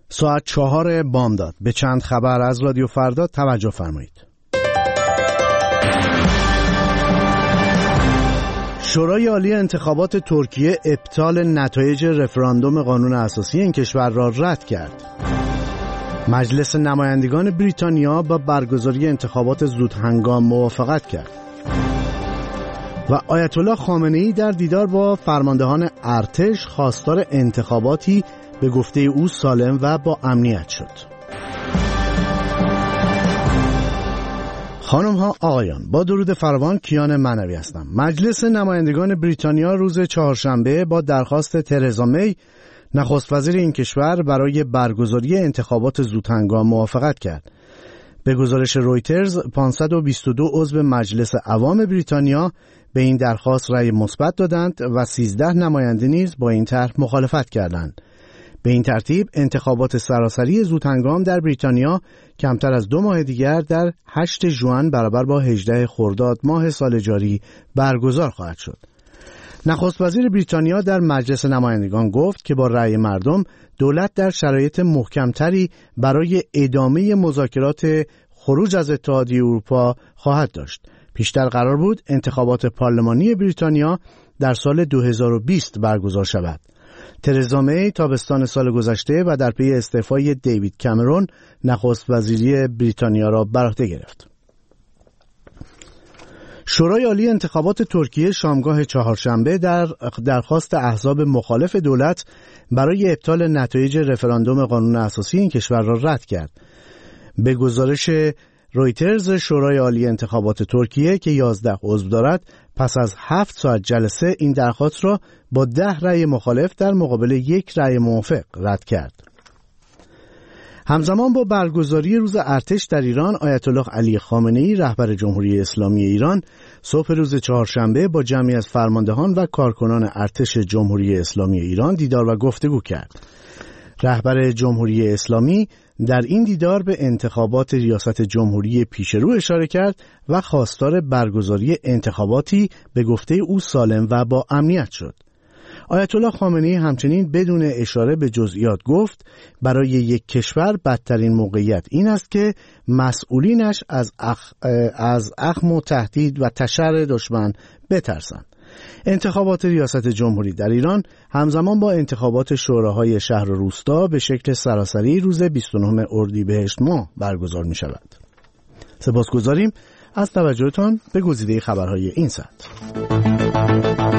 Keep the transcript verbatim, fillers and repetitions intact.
ساعت چهار بامداد. به چند خبر از رادیو فردا توجه فرمایید. شورای عالی انتخابات ترکیه ابطال نتایج رفراندوم قانون اساسی این کشور را رد کرد. مجلس نمایندگان بریتانیا با برگزاری انتخابات زودهنگام موافقت کرد. و آیت الله خامنه‌ای در دیدار با فرماندهان ارتش خواستار انتخاباتی به گفته او سالم و با امنیت شد. خانم ها آقایان، با درود فراوان کیان معنوی هستم. مجلس نمایندگان بریتانیا روز چهارشنبه با درخواست ترزا می نخست وزیر این کشور برای برگزاری انتخابات زودهنگام موافقت کرد. به گزارش رویترز پانصد و بیست و دو عضو مجلس عوام بریتانیا به این درخواست رأی مثبت دادند و سیزده نماینده نیز با این طرح مخالفت کردند. به این ترتیب انتخابات سراسری زودهنگام در بریتانیا کمتر از دو ماه دیگر در هشت ژوئن برابر با هجده خرداد ماه سال جاری برگزار خواهد شد. نخست وزیر بریتانیا در مجلس نمایندگان گفت که با رأی مردم دولت در شرایط محکمتری برای ادامه مذاکرات خروج از اتحادیه اروپا خواهد داشت. پیشتر قرار بود انتخابات پارلمانی بریتانیا در سال دو هزار و بیست برگزار شود. ترزا می تابستان سال گذشته و در پی استعفای دیوید کامرون نخست وزیری بریتانیا را بر عهده گرفت. شورای عالی انتخابات ترکیه شامگاه چهارشنبه در درخواست احزاب مخالف دولت برای ابطال نتایج رفراندوم قانون اساسی این کشور را رد کرد. به گزارش رویترز شورای عالی انتخابات ترکیه که یازده عضو دارد پس از هفت ساعت جلسه این درخواست را با ده رأی مخالف در مقابل یک رأی موافق رد کرد. همزمان با برگزاری روز ارتش در ایران، آیت الله علی خامنه‌ای رهبر جمهوری اسلامی ایران صبح روز چهارشنبه با جمعی از فرماندهان و کارکنان ارتش جمهوری اسلامی ایران دیدار و گفتگو کرد. رهبر جمهوری اسلامی در این دیدار به انتخابات ریاست جمهوری پیشرو اشاره کرد و خواستار برگزاری انتخاباتی به گفته او سالم و با امنیت شد. آیت الله خامنه‌ای همچنین بدون اشاره به جزئیات گفت برای یک کشور بدترین موقعیت این است که مسئولینش از اخ... از اخم و تهدید و تشر دشمن بترسند. انتخابات ریاست جمهوری در ایران همزمان با انتخابات شوراهای شهر و روستا به شکل سراسری روز بیست و نهم اردیبهشت ماه برگزار می شود. سپاسگزاریم از توجهتان به گزیده خبرهای این ساعت.